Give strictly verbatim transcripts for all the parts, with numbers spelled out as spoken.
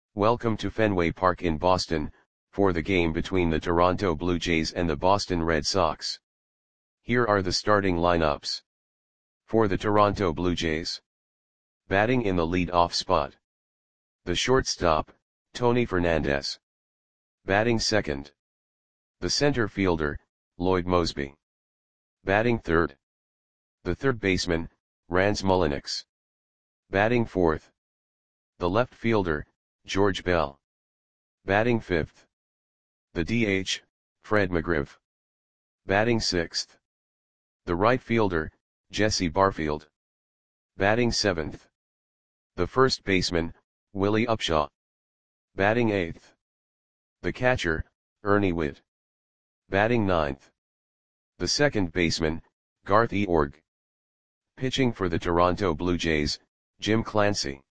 Welcome to Fenway Park in Boston, for the game between the Toronto Blue Jays and the Boston Red Sox. Here are the starting lineups. For the Toronto Blue Jays. Batting in the lead-off spot. The shortstop, Tony Fernandez. Batting second. The center fielder, Lloyd Moseby. Batting third. The third baseman, Rans Mulliniks. Batting fourth. The left fielder, George Bell. Batting fifth. The D H, Fred McGriff. Batting sixth. The right fielder, Jesse Barfield. Batting seventh. The first baseman, Willie Upshaw. Batting eighth. The catcher, Ernie Whitt. Batting ninth. The second baseman, Garth Eorg. Pitching for the Toronto Blue Jays, Jim Clancy.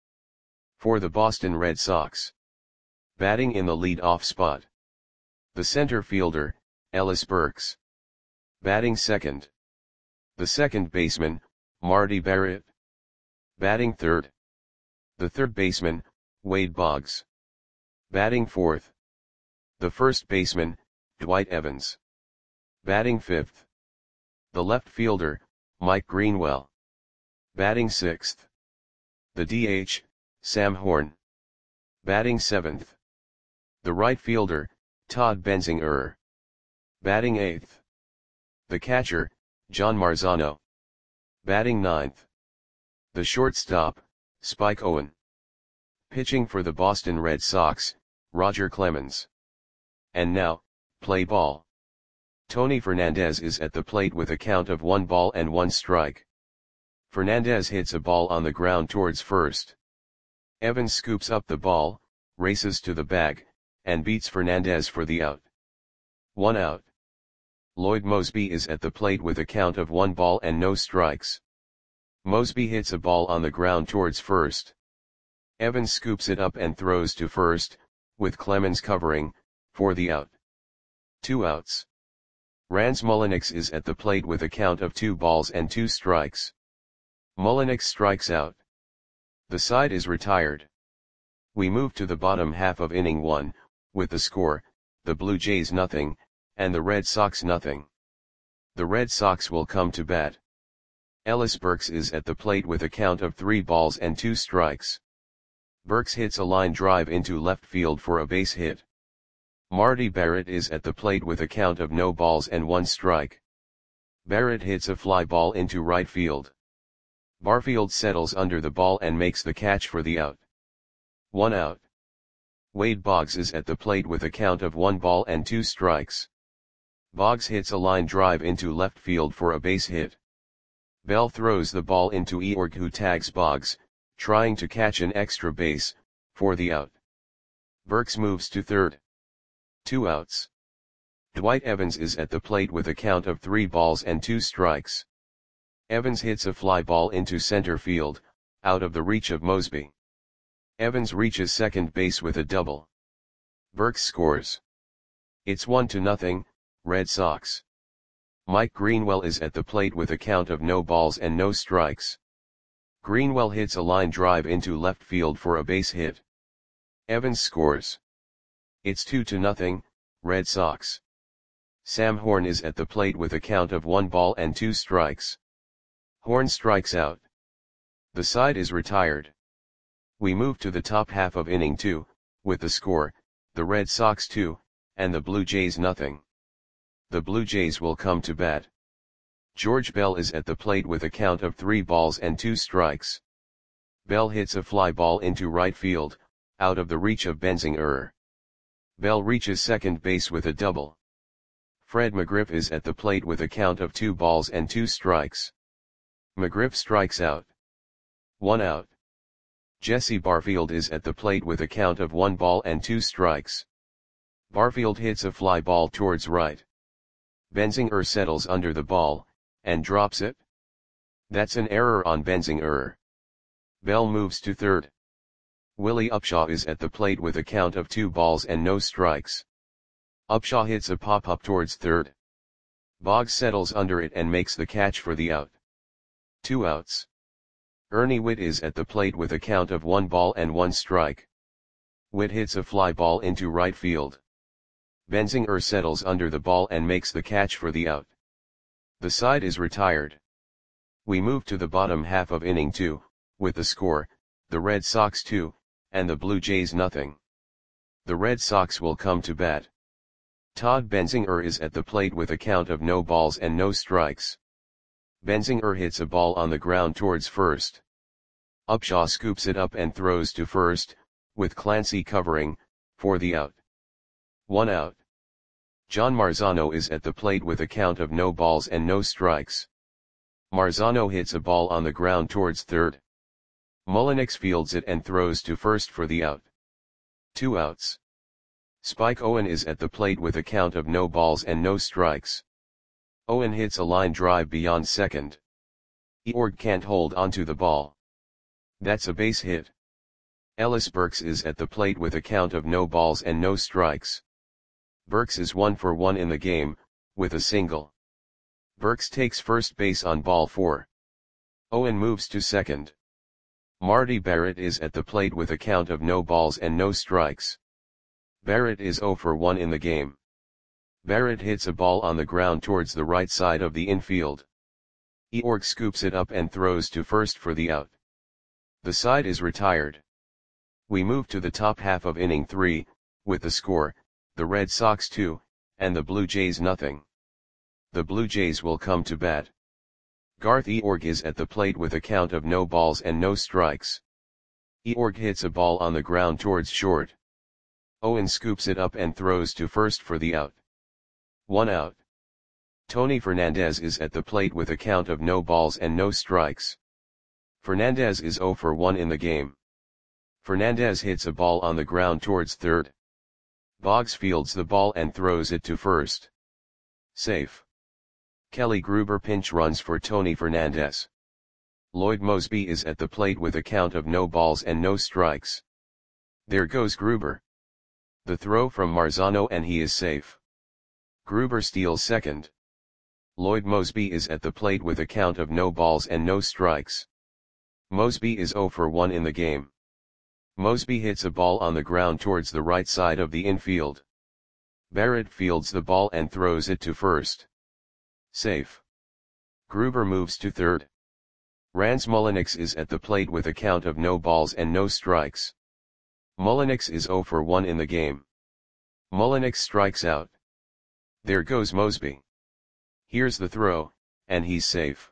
For the Boston Red Sox. Batting in the lead-off spot. The center fielder, Ellis Burks. Batting second. The second baseman, Marty Barrett. Batting third. The third baseman, Wade Boggs. Batting fourth. The first baseman, Dwight Evans. Batting fifth. The left fielder, Mike Greenwell. Batting sixth. The D H, Sam Horn. Batting seventh. The right fielder, Todd Benzinger. Batting eighth. The catcher, John Marzano. Batting ninth. The shortstop, Spike Owen. Pitching for the Boston Red Sox, Roger Clemens. And now, play ball. Tony Fernandez is at the plate with a count of one ball and one strike. Fernandez hits a ball on the ground towards first. Evans scoops up the ball, races to the bag, and beats Fernandez for the out. One out. Lloyd Moseby is at the plate with a count of one ball and no strikes. Moseby hits a ball on the ground towards first. Evans scoops it up and throws to first, with Clemens covering, for the out. Two outs. Rans Mulliniks is at the plate with a count of two balls and two strikes. Mulliniks strikes out. The side is retired. We move to the bottom half of inning one, with the score, the Blue Jays nothing, and the Red Sox nothing. The Red Sox will come to bat. Ellis Burks is at the plate with a count of three balls and two strikes. Burks hits a line drive into left field for a base hit. Marty Barrett is at the plate with a count of no balls and one strike. Barrett hits a fly ball into right field. Barfield settles under the ball and makes the catch for the out. One out. Wade Boggs is at the plate with a count of one ball and two strikes. Boggs hits a line drive into left field for a base hit. Bell throws the ball into Eorg, who tags Boggs, trying to catch an extra base, for the out. Burks moves to third. Two outs. Dwight Evans is at the plate with a count of three balls and two strikes. Evans hits a fly ball into center field, out of the reach of Moseby. Evans reaches second base with a double. Burks scores. It's one to nothing, Red Sox. Mike Greenwell is at the plate with a count of no balls and no strikes. Greenwell hits a line drive into left field for a base hit. Evans scores. It's two to nothing, Red Sox. Sam Horn is at the plate with a count of one ball and two strikes. Horn strikes out. The side is retired. We move to the top half of inning two, with the score, the Red Sox two, and the Blue Jays nothing. The Blue Jays will come to bat. George Bell is at the plate with a count of three balls and two strikes. Bell hits a fly ball into right field, out of the reach of Benzinger. Bell reaches second base with a double. Fred McGriff is at the plate with a count of two balls and two strikes. McGriff strikes out. One out. Jesse Barfield is at the plate with a count of one ball and two strikes. Barfield hits a fly ball towards right. Benzinger settles under the ball, and drops it. That's an error on Benzinger. Bell moves to third. Willie Upshaw is at the plate with a count of two balls and no strikes. Upshaw hits a pop-up towards third. Boggs settles under it and makes the catch for the out. Two outs. Ernie Whitt is at the plate with a count of one ball and one strike. Witt hits a fly ball into right field. Benzinger settles under the ball and makes the catch for the out. The side is retired. We move to the bottom half of inning two, with the score, the Red Sox two, and the Blue Jays nothing. The Red Sox will come to bat. Todd Benzinger is at the plate with a count of no balls and no strikes. Benzinger hits a ball on the ground towards first. Upshaw scoops it up and throws to first, with Clancy covering, for the out. One out. John Marzano is at the plate with a count of no balls and no strikes. Marzano hits a ball on the ground towards third. Mullenix fields it and throws to first for the out. Two outs. Spike Owen is at the plate with a count of no balls and no strikes. Owen hits a line drive beyond second. Eorg can't hold onto the ball. That's a base hit. Ellis Burks is at the plate with a count of no balls and no strikes. Burks is one for one in the game, with a single. Burks takes first base on ball four. Owen moves to second. Marty Barrett is at the plate with a count of no balls and no strikes. Barrett is zero for one in the game. Barrett hits a ball on the ground towards the right side of the infield. Eorg scoops it up and throws to first for the out. The side is retired. We move to the top half of inning three, with the score, the Red Sox two, and the Blue Jays nothing. The Blue Jays will come to bat. Garth Eorg is at the plate with a count of no balls and no strikes. Eorg hits a ball on the ground towards short. Owen scoops it up and throws to first for the out. One out. Tony Fernandez is at the plate with a count of no balls and no strikes. Fernandez is zero for one in the game. Fernandez hits a ball on the ground towards third. Boggs fields the ball and throws it to first. Safe. Kelly Gruber pinch runs for Tony Fernandez. Lloyd Mosby is at the plate with a count of no balls and no strikes. There goes Gruber. The throw from Marzano and he is safe. Gruber steals second. Lloyd Mosby is at the plate with a count of no balls and no strikes. Mosby is zero for one in the game. Mosby hits a ball on the ground towards the right side of the infield. Barrett fields the ball and throws it to first. Safe. Gruber moves to third. Rance Mullenix is at the plate with a count of no balls and no strikes. Mullenix is zero for one in the game. Mullenix strikes out. There goes Mosby. Here's the throw, and he's safe.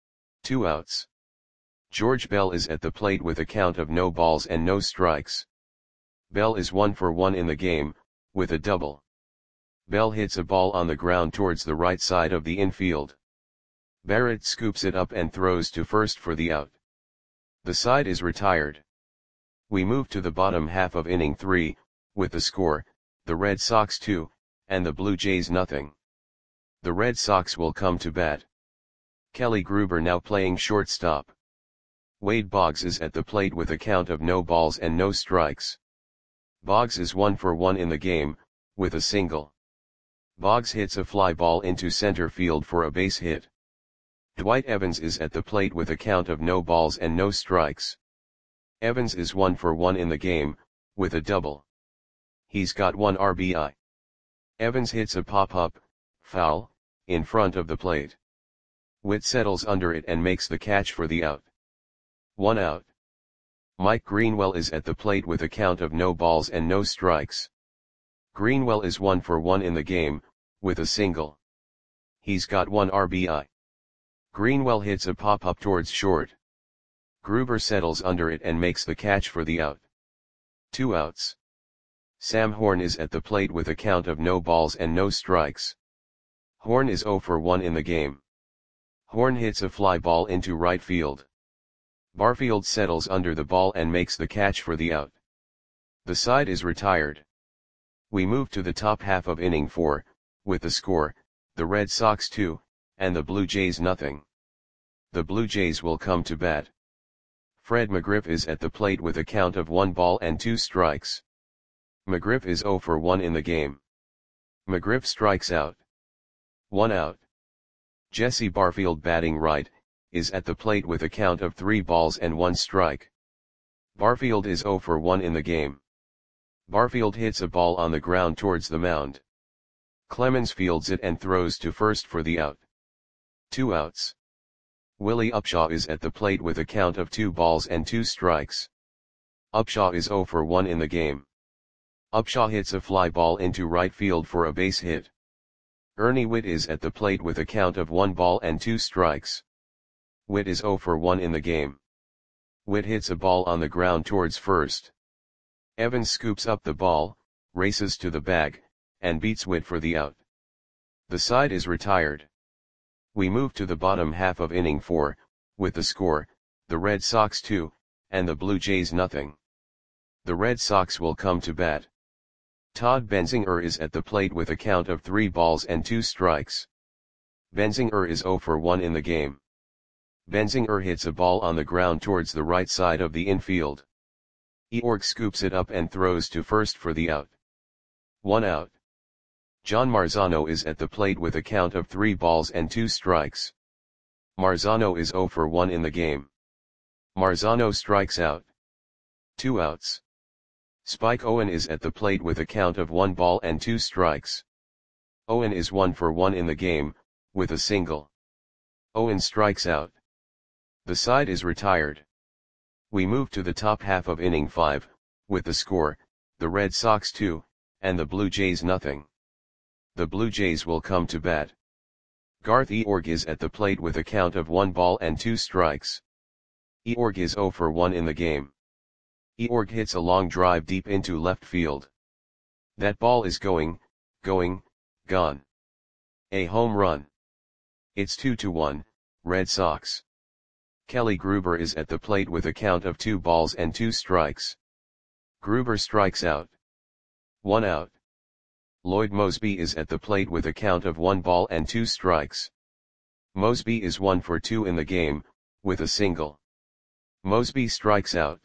Two outs. George Bell is at the plate with a count of no balls and no strikes. Bell is one for one in the game, with a double. Bell hits a ball on the ground towards the right side of the infield. Barrett scoops it up and throws to first for the out. The side is retired. We move to the bottom half of inning three, with the score, the Red Sox two, and the Blue Jays nothing. The Red Sox will come to bat. Kelly Gruber now playing shortstop. Wade Boggs is at the plate with a count of no balls and no strikes. Boggs is one for one in the game, with a single. Boggs hits a fly ball into center field for a base hit. Dwight Evans is at the plate with a count of no balls and no strikes. Evans is one for one in the game, with a double. He's got one R B I. Evans hits a pop-up, foul, in front of the plate. Witt settles under it and makes the catch for the out. One out. Mike Greenwell is at the plate with a count of no balls and no strikes. Greenwell is one for one in the game, with a single. He's got one R B I. Greenwell hits a pop-up towards short. Gruber settles under it and makes the catch for the out. Two outs. Sam Horn is at the plate with a count of no balls and no strikes. Horn is zero for one in the game. Horn hits a fly ball into right field. Barfield settles under the ball and makes the catch for the out. The side is retired. We move to the top half of inning four, with the score, the Red Sox two, and the Blue Jays nothing. The Blue Jays will come to bat. Fred McGriff is at the plate with a count of one ball and two strikes. McGriff is zero for one in the game. McGriff strikes out. One out. Jesse Barfield batting right, is at the plate with a count of three balls and one strike. Barfield is zero for one in the game. Barfield hits a ball on the ground towards the mound. Clemens fields it and throws to first for the out. Two outs. Willie Upshaw is at the plate with a count of two balls and two strikes. Upshaw is oh for one in the game. Upshaw hits a fly ball into right field for a base hit. Ernie Whitt is at the plate with a count of one ball and two strikes. Whitt is oh for one in the game. Whitt hits a ball on the ground towards first. Evans scoops up the ball, races to the bag, and beats Whitt for the out. The side is retired. We move to the bottom half of inning four, with the score, the Red Sox two, and the Blue Jays nothing. The Red Sox will come to bat. Todd Benzinger is at the plate with a count of three balls and two strikes. Benzinger is oh for one in the game. Benzinger hits a ball on the ground towards the right side of the infield. Eorg scoops it up and throws to first for the out. One out. John Marzano is at the plate with a count of three balls and two strikes. Marzano is oh for one in the game. Marzano strikes out. Two outs. Spike Owen is at the plate with a count of one ball and two strikes. Owen is one for one in the game, with a single. Owen strikes out. The side is retired. We move to the top half of inning five, with the score, the Red Sox two, and the Blue Jays nothing. The Blue Jays will come to bat. Garth Eorg is at the plate with a count of one ball and two strikes. Eorg is oh for one in the game. Eorg hits a long drive deep into left field. That ball is going, going, gone. A home run. It's two to one, Red Sox. Kelly Gruber is at the plate with a count of two balls and two strikes. Gruber strikes out. One out. Lloyd Moseby is at the plate with a count of one ball and two strikes. Moseby is one for two in the game, with a single. Moseby strikes out.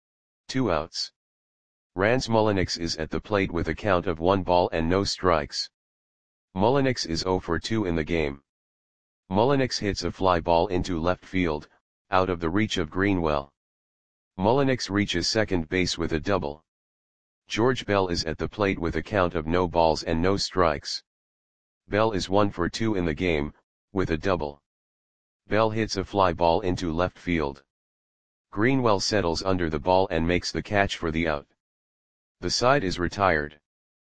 Two outs. Rans Mulliniks is at the plate with a count of one ball and no strikes. Mulliniks is oh for two in the game. Mulliniks hits a fly ball into left field, out of the reach of Greenwell. Mulliniks reaches second base with a double. George Bell is at the plate with a count of no balls and no strikes. Bell is one for two in the game, with a double. Bell hits a fly ball into left field. Greenwell settles under the ball and makes the catch for the out. The side is retired.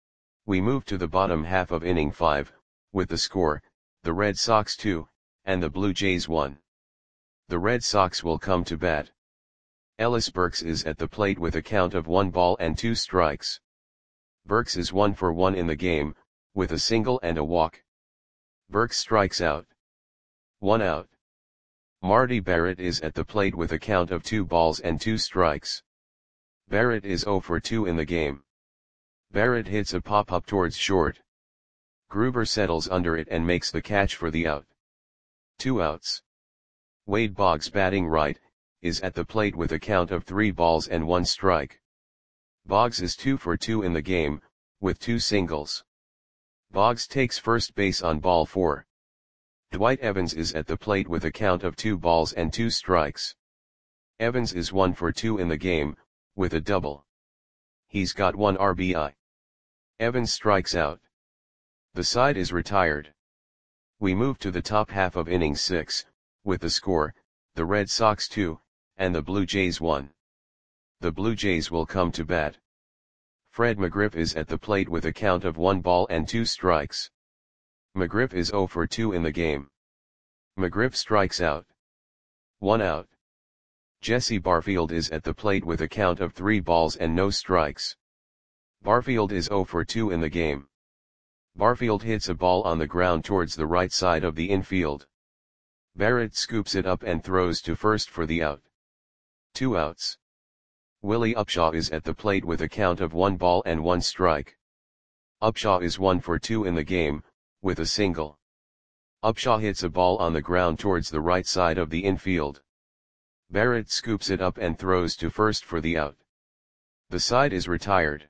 We move to the bottom half of inning five, with the score, the Red Sox two, and the Blue Jays one. The Red Sox will come to bat. Ellis Burks is at the plate with a count of one ball and two strikes. Burks is one for one in the game, with a single and a walk. Burks strikes out. One out. Marty Barrett is at the plate with a count of two balls and two strikes. Barrett is oh for two in the game. Barrett hits a pop-up towards short. Gruber settles under it and makes the catch for the out. Two outs. Wade Boggs, batting right, is at the plate with a count of three balls and one strike. Boggs is two for two in the game, with two singles. Boggs takes first base on ball four. Dwight Evans is at the plate with a count of two balls and two strikes. Evans is one for two in the game, with a double. He's got one R B I. Evans strikes out. The side is retired. We move to the top half of inning six, with the score, the Red Sox two, and the Blue Jays one. The Blue Jays will come to bat. Fred McGriff is at the plate with a count of one ball and two strikes. McGriff is oh for two in the game. McGriff strikes out. One out. Jesse Barfield is at the plate with a count of three balls and no strikes. Barfield is oh for two in the game. Barfield hits a ball on the ground towards the right side of the infield. Barrett scoops it up and throws to first for the out. Two outs. Willie Upshaw is at the plate with a count of one ball and one strike. Upshaw is one for two in the game, with a single. Upshaw hits a ball on the ground towards the right side of the infield. Barrett scoops it up and throws to first for the out. The side is retired.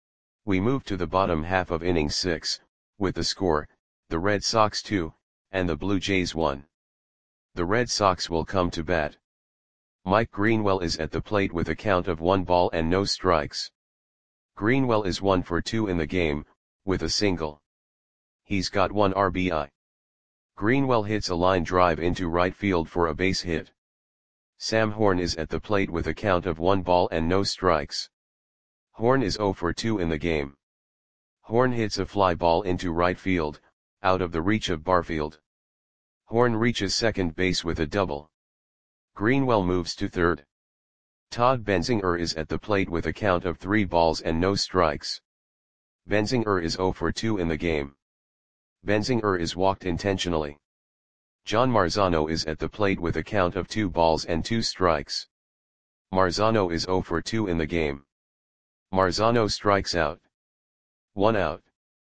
We move to the bottom half of inning six, with the score, the Red Sox two, and the Blue Jays one. The Red Sox will come to bat. Mike Greenwell is at the plate with a count of one ball and no strikes. Greenwell is one for two in the game, with a single. He's got one R B I. Greenwell hits a line drive into right field for a base hit. Sam Horn is at the plate with a count of one ball and no strikes. Horn is zero for two in the game. Horn hits a fly ball into right field, out of the reach of Barfield. Horn reaches second base with a double. Greenwell moves to third. Todd Benzinger is at the plate with a count of three balls and no strikes. Benzinger is zero for two in the game. Benzinger is walked intentionally. John Marzano is at the plate with a count of two balls and two strikes. Marzano is zero for two in the game. Marzano strikes out. One out.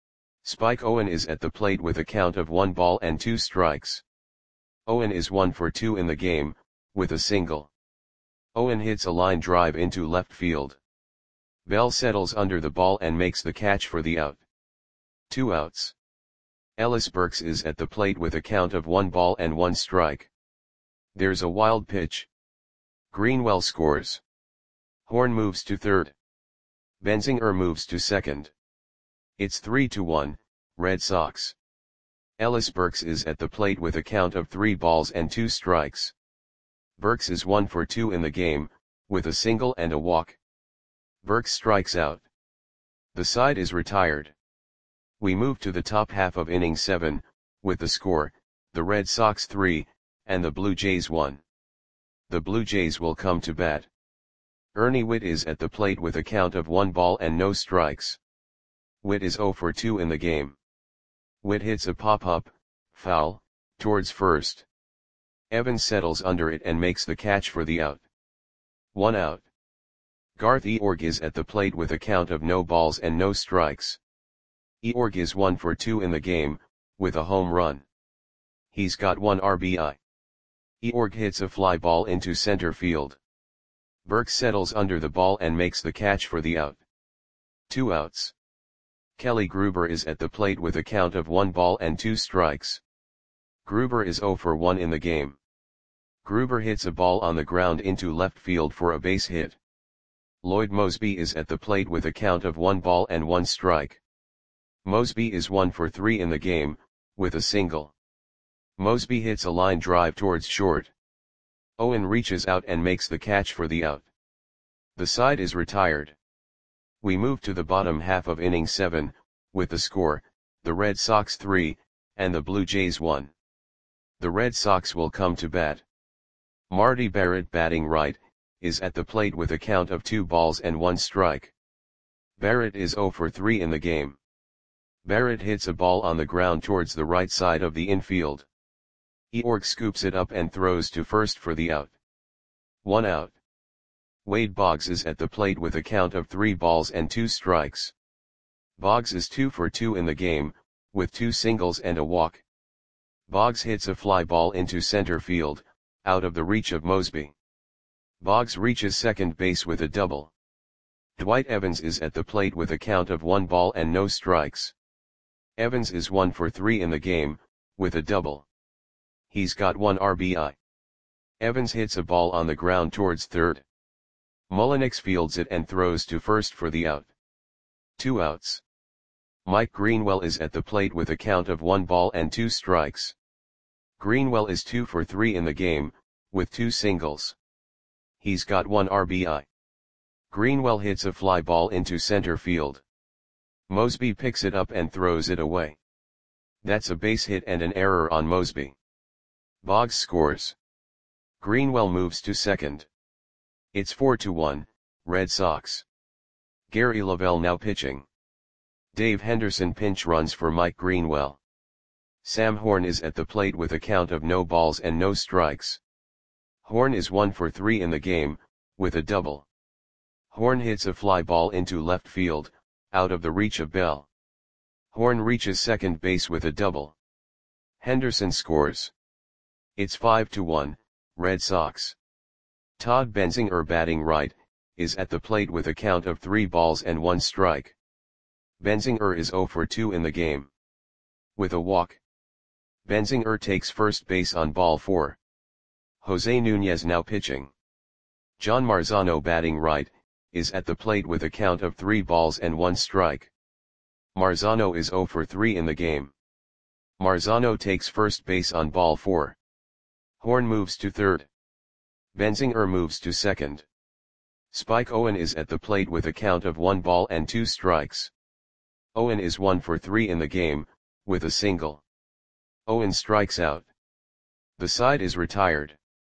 Spike Owen is at the plate with a count of one ball and two strikes. Owen is one for two in the game, with a single. Owen hits a line drive into left field. Bell settles under the ball and makes the catch for the out. Two outs. Ellis Burks is at the plate with a count of one ball and one strike. There's a wild pitch. Greenwell scores. Horn moves to third. Benzinger moves to second. It's three to one, Red Sox. Ellis Burks is at the plate with a count of three balls and two strikes. Burks is one for two in the game, with a single and a walk. Burks strikes out. The side is retired. We move to the top half of inning seven, with the score, the Red Sox three, and the Blue Jays one. The Blue Jays will come to bat. Ernie Whitt is at the plate with a count of one ball and no strikes. Whitt is zero for two in the game. Whitt hits a pop-up, foul, towards first. Evans settles under it and makes the catch for the out. One out. Garth Eorg is at the plate with a count of no balls and no strikes. Eorg is one for two in the game, with a home run. He's got one R B I. Eorg hits a fly ball into center field. Burks settles under the ball and makes the catch for the out. Two outs. Kelly Gruber is at the plate with a count of one ball and two strikes. Gruber is zero for one in the game. Gruber hits a ball on the ground into left field for a base hit. Lloyd Mosby is at the plate with a count of one ball and one strike. Mosby is one for three in the game, with a single. Mosby hits a line drive towards short. Owen reaches out and makes the catch for the out. The side is retired. We move to the bottom half of inning seven, with the score, the Red Sox three, and the Blue Jays one. The Red Sox will come to bat. Marty Barrett, batting right, is at the plate with a count of two balls and one strike. Barrett is zero for three in the game. Barrett hits a ball on the ground towards the right side of the infield. Eorg scoops it up and throws to first for the out. One out. Wade Boggs is at the plate with a count of three balls and two strikes. Boggs is two for two in the game, with two singles and a walk. Boggs hits a fly ball into center field, out of the reach of Mosby. Boggs reaches second base with a double. Dwight Evans is at the plate with a count of one ball and no strikes. Evans is one for three in the game, with a double. He's got one R B I. Evans hits a ball on the ground towards third. Mullenix fields it and throws to first for the out. Two outs. Mike Greenwell is at the plate with a count of one ball and two strikes. Greenwell is two for three in the game, with two singles. He's got one R B I. Greenwell hits a fly ball into center field. Mosby picks it up and throws it away. That's a base hit and an error on Mosby. Boggs scores. Greenwell moves to second. It's four to one, Red Sox. Gary Lavelle now pitching. Dave Henderson pinch runs for Mike Greenwell. Sam Horn is at the plate with a count of no balls and no strikes. Horn is one for three in the game, with a double. Horn hits a fly ball into left field, out of the reach of Bell. Horn reaches second base with a double. Henderson scores. It's five to one, Red Sox. Todd Benzinger, batting right, is at the plate with a count of three balls and one strike. Benzinger is zero for two in the game. With a walk. Benzinger takes first base on ball four. Jose Nunez now pitching. John Marzano, batting right, is at the plate with a count of three balls and one strike. Marzano is zero for three in the game. Marzano takes first base on ball four. Horn moves to third. Benzinger moves to second. Spike Owen is at the plate with a count of one ball and two strikes. Owen is one for three in the game, with a single. Owen strikes out. The side is retired.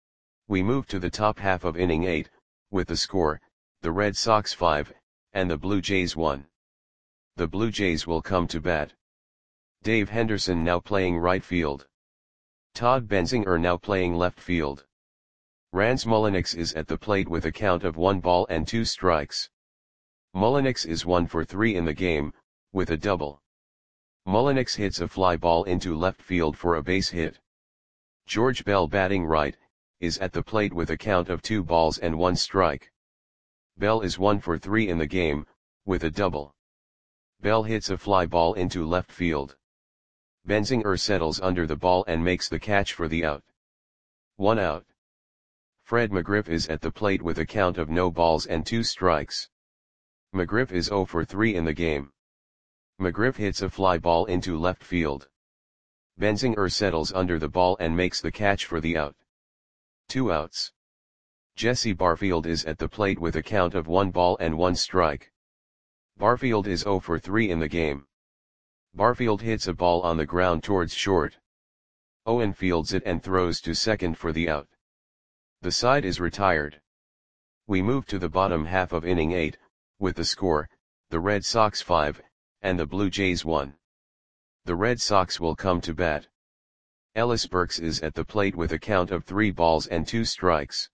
We move to the top half of inning eight, with the score, the Red Sox five, and the Blue Jays one. The Blue Jays will come to bat. Dave Henderson now playing right field. Todd Benzinger now playing left field. Rans Mulliniks is at the plate with a count of one ball and two strikes. Mulliniks is one for three in the game, with a double. Mulliniks hits a fly ball into left field for a base hit. George Bell batting right, is at the plate with a count of two balls and one strike. Bell is one for three in the game, with a double. Bell hits a fly ball into left field. Benzinger settles under the ball and makes the catch for the out. One out. Fred McGriff is at the plate with a count of no balls and two strikes. McGriff is zero for three in the game. McGriff hits a fly ball into left field. Benzinger settles under the ball and makes the catch for the out. Two outs. Jesse Barfield is at the plate with a count of one ball and one strike. Barfield is zero for three in the game. Barfield hits a ball on the ground towards short. Owen fields it and throws to second for the out. The side is retired. We move to the bottom half of inning eight, with the score, the Red Sox five, and the Blue Jays one. The Red Sox will come to bat. Ellis Burks is at the plate with a count of three balls and two strikes.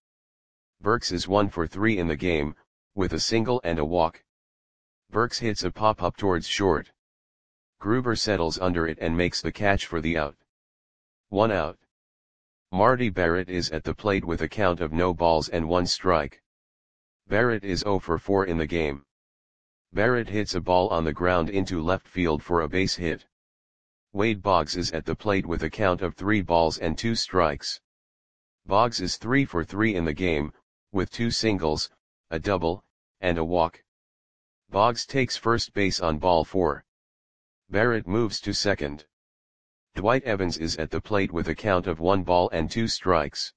Burks is one for three in the game, with a single and a walk. Burks hits a pop-up towards short. Gruber settles under it and makes the catch for the out. One out. Marty Barrett is at the plate with a count of no balls and one strike. Barrett is zero for four in the game. Barrett hits a ball on the ground into left field for a base hit. Wade Boggs is at the plate with a count of three balls and two strikes. Boggs is three for three in the game, with two singles, a double, and a walk. Boggs takes first base on ball four. Barrett moves to second. Dwight Evans is at the plate with a count of one ball and two strikes.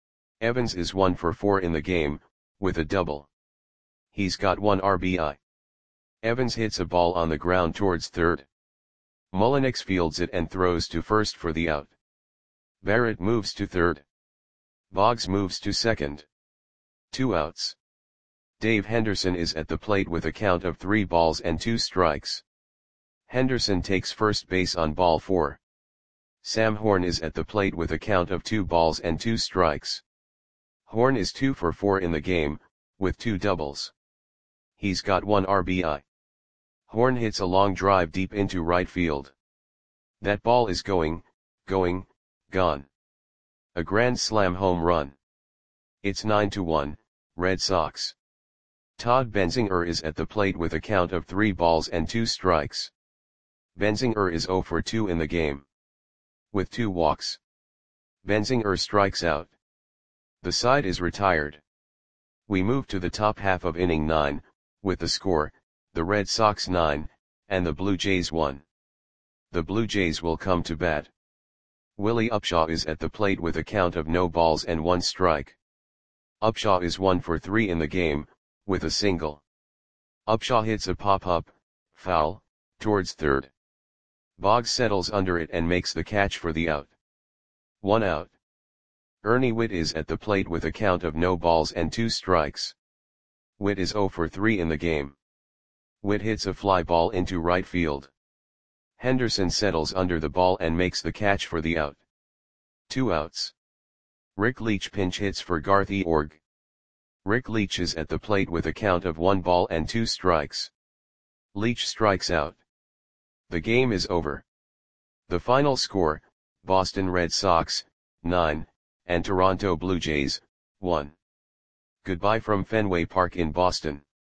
Evans is one for four in the game, with a double. He's got one R B I. Evans hits a ball on the ground towards third. Mulliniks fields it and throws to first for the out. Barrett moves to third. Boggs moves to second. Two outs. Dave Henderson is at the plate with a count of three balls and two strikes. Henderson takes first base on ball four. Sam Horn is at the plate with a count of two balls and two strikes. Horn is two for four in the game, with two doubles. He's got one R B I. Horn hits a long drive deep into right field. That ball is going, going, gone. A grand slam home run. It's nine to one, Red Sox. Todd Benzinger is at the plate with a count of three balls and two strikes. Benzinger is zero for two in the game. With two walks. Benzinger strikes out. The side is retired. We move to the top half of inning nine, with the score, the Red Sox nine, and the Blue Jays one. The Blue Jays will come to bat. Willie Upshaw is at the plate with a count of no balls and one strike. Upshaw is one for three in the game, with a single. Upshaw hits a pop-up, foul, towards third. Boggs settles under it and makes the catch for the out. One out. Ernie Whitt is at the plate with a count of no balls and two strikes. Whitt is zero for three in the game. Whitt hits a fly ball into right field. Henderson settles under the ball and makes the catch for the out. Two outs. Rick Leach pinch hits for Garth Eorg. Rick Leach is at the plate with a count of one ball and two strikes. Leach strikes out. The game is over. The final score, Boston Red Sox, nine, and Toronto Blue Jays, one. Goodbye from Fenway Park in Boston.